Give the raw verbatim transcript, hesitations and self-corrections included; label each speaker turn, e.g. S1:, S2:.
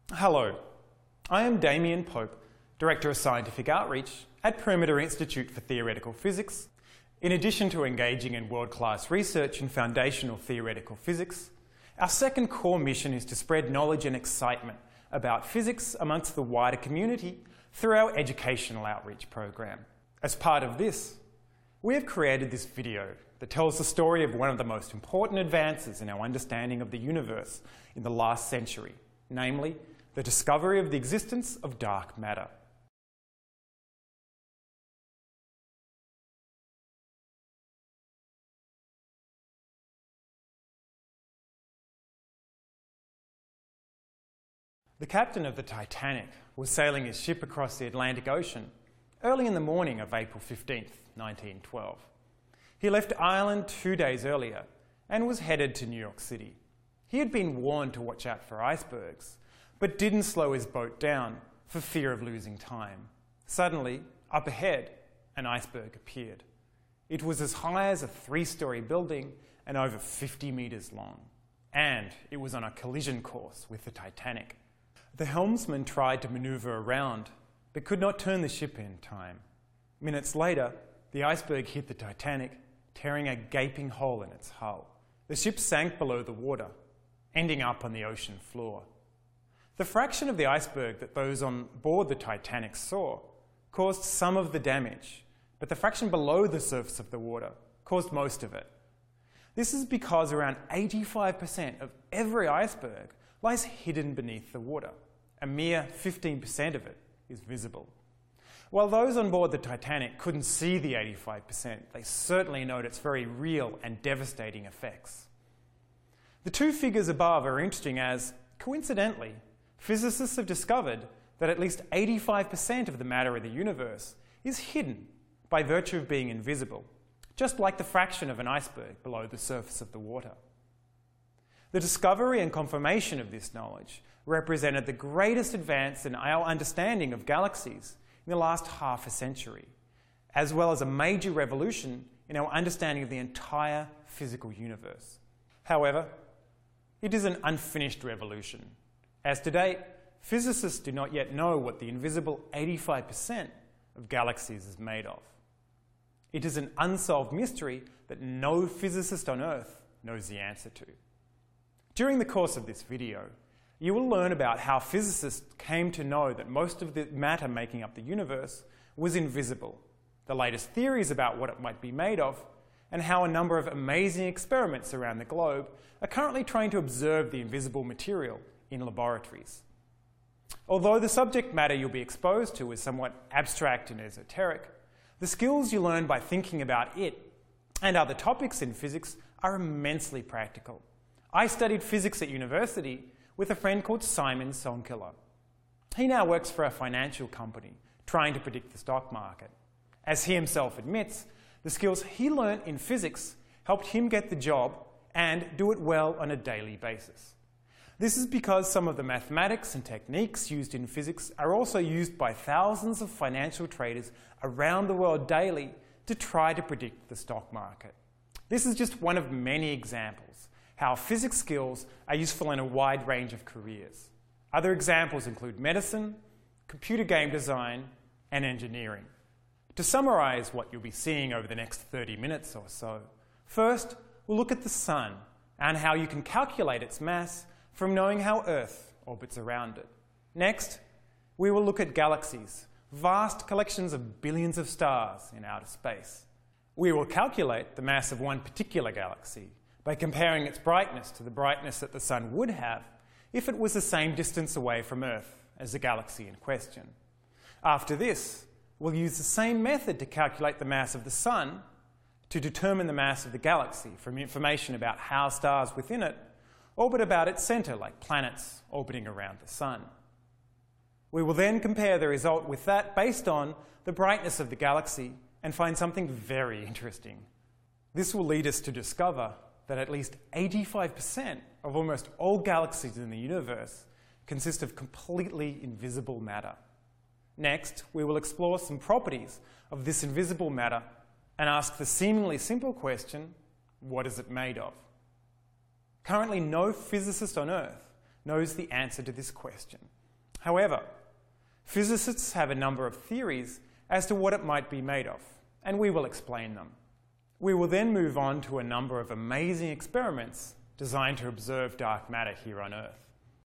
S1: Hello, I am Damien Pope, Director of Scientific Outreach at Perimeter Institute for Theoretical Physics. In addition to engaging in world-class research in foundational theoretical physics, our second core mission is to spread knowledge and excitement about physics amongst the wider community through our educational outreach program. As part of this, we have created this video that tells the story of one of the most important advances in our understanding of the universe in the last century, namely, the discovery of the existence of dark matter. The captain of the Titanic was sailing his ship across the Atlantic Ocean early in the morning of April fifteenth, nineteen twelve. He left Ireland two days earlier and was headed to New York City. He had been warned to watch out for icebergs, but didn't slow his boat down for fear of losing time. Suddenly, up ahead, an iceberg appeared. It was as high as a three-storey building and over fifty metres long, and it was on a collision course with the Titanic. The helmsman tried to manoeuvre around, but could not turn the ship in time. Minutes later, the iceberg hit the Titanic, tearing a gaping hole in its hull. The ship sank below the water, ending up on the ocean floor. The fraction of the iceberg that those on board the Titanic saw caused some of the damage, but the fraction below the surface of the water caused most of it. This is because around eighty-five percent of every iceberg lies hidden beneath the water. A mere fifteen percent of it is visible. While those on board the Titanic couldn't see the eighty-five percent, they certainly noted its very real and devastating effects. The two figures above are interesting as, coincidentally, physicists have discovered that at least eighty-five percent of the matter of the universe is hidden by virtue of being invisible, just like the fraction of an iceberg below the surface of the water. The discovery and confirmation of this knowledge represented the greatest advance in our understanding of galaxies in the last half a century, as well as a major revolution in our understanding of the entire physical universe. However, it is an unfinished revolution, as to date, physicists do not yet know what the invisible eighty-five percent of galaxies is made of. It is an unsolved mystery that no physicist on Earth knows the answer to. During the course of this video, you will learn about how physicists came to know that most of the matter making up the universe was invisible, the latest theories about what it might be made of, and how a number of amazing experiments around the globe are currently trying to observe the invisible material in laboratories. Although the subject matter you'll be exposed to is somewhat abstract and esoteric, the skills you learn by thinking about it and other topics in physics are immensely practical. I studied physics at university with a friend called Simon Sonkiller. He now works for a financial company trying to predict the stock market. As he himself admits, the skills he learnt in physics helped him get the job and do it well on a daily basis. This is because some of the mathematics and techniques used in physics are also used by thousands of financial traders around the world daily to try to predict the stock market. This is just one of many examples how physics skills are useful in a wide range of careers. Other examples include medicine, computer game design, and engineering. To summarize what you'll be seeing over the next thirty minutes or so, first, we'll look at the Sun and how you can calculate its mass from knowing how Earth orbits around it. Next, we will look at galaxies, vast collections of billions of stars in outer space. We will calculate the mass of one particular galaxy by comparing its brightness to the brightness that the Sun would have if it was the same distance away from Earth as the galaxy in question. After this, we'll use the same method to calculate the mass of the Sun to determine the mass of the galaxy from information about how stars within it orbit about its centre, like planets orbiting around the Sun. We will then compare the result with that based on the brightness of the galaxy and find something very interesting. This will lead us to discover that at least eighty-five percent of almost all galaxies in the universe consist of completely invisible matter. Next, we will explore some properties of this invisible matter and ask the seemingly simple question, what is it made of? Currently, no physicist on Earth knows the answer to this question, However, physicists have a number of theories as to what it might be made of, and we will explain them. We will then move on to a number of amazing experiments designed to observe dark matter here on Earth.